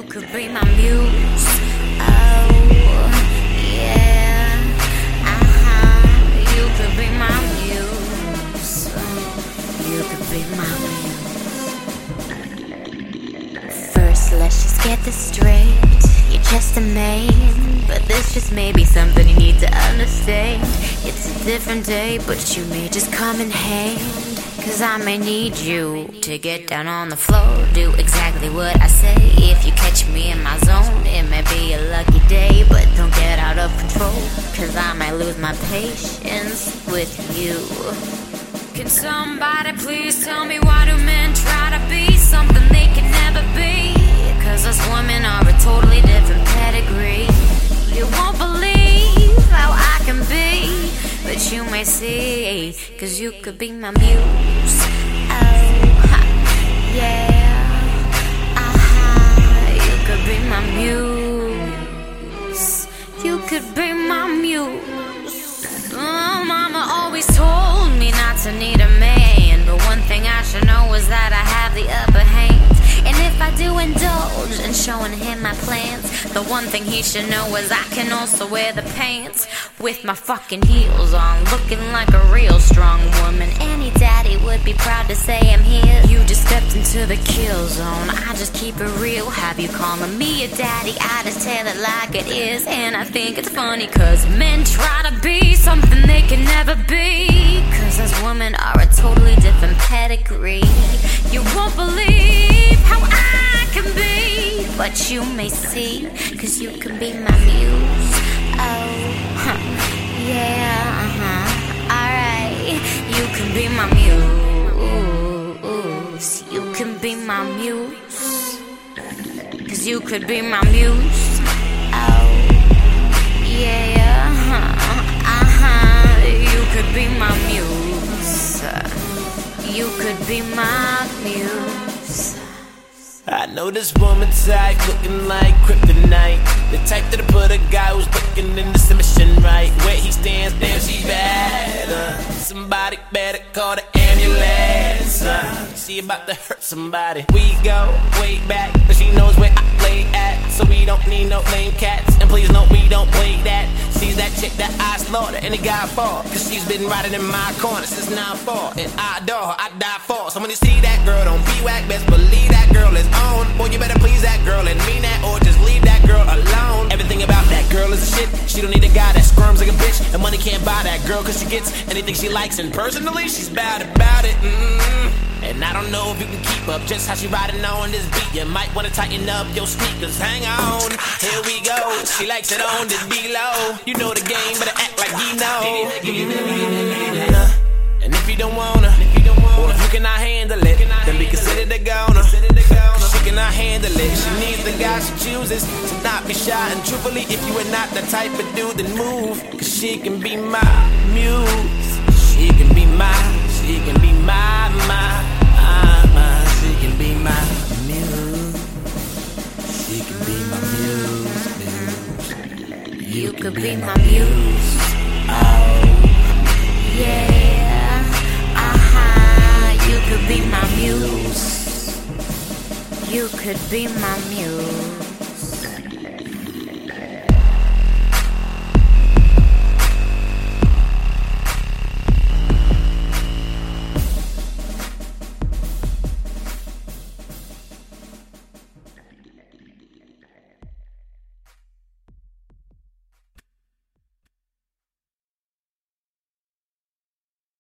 You could be my muse. Oh, yeah. You could be my muse. You could be my muse. First, let's just get this straight. You're just a man, but this just may be something you need to understand. It's a different day, but you may just come in hand. Cause I may need you to get down on the floor, do exactly what I say. If you catch me in my zone, it may be a lucky day, but don't get out of control, cause I might lose my patience with you. Can somebody please tell me, why do men try to be something they can never be? Cause us women are a totally different pedigree. You won't believe how I can be, but you may see, cause you could be my muse. Oh, yeah. You could be my muse. You could be my muse. Mama always told me not to need a man, but one thing I should know is that I have the upper hand. And if I do indulge in showing him my plans, the one thing he should know is I can also wear the pants with my fucking heels on, looking like a real strong woman. Any daddy would be proud to say I'm here. You just stepped into the kill zone, I just keep it real. Have you calling me a daddy? I just tell it like it is. And I think it's funny cause men try to be something they can never be, cause us women are a totally different pedigree. You won't believe how I can be, but you may see, cause you can be my muse. Oh, yeah, alright. You can be my muse. You can be my muse, cause you could be my muse. Oh, yeah, you could be my muse. You could be my muse. I know this woman type, looking like kryptonite. The type that'll put a guy who's looking in the submission right. Where he stands, damn, she bad. Somebody better call the ambulance. She about to hurt somebody. We go way back, but she knows where I play at. So we don't need no lame cats, and please no, we don't play that. She's that chick that I slaughter, and it got for, cause she's been riding in my corner since 9-4. And I adore her, I die for. So when you see that girl, don't be whack, best believe that girl is on. Boy, you better please that girl and mean that, or just leave that girl alone. Everything about that girl is a shit. She don't need a guy that squirms like a bitch, and money can't buy that girl cause she gets anything she likes. And personally, she's bad about it. And I don't know if you can keep up just how she riding on this beat. You might wanna tighten up your sneakers. Hang on, here we go. She likes it on this below. You know the game, better act like you know. And if you don't wanna, or if you cannot handle it, then be considered a goner. Cause she cannot handle it. She needs the guy she chooses to not be shy. And truthfully, if you are not the type of dude, then move. Cause she can be my muse. She can be my, she can be my, she can be my muse. She can be my muse. You could be my muse. Oh, yeah. You could be my muse. You could be my muse.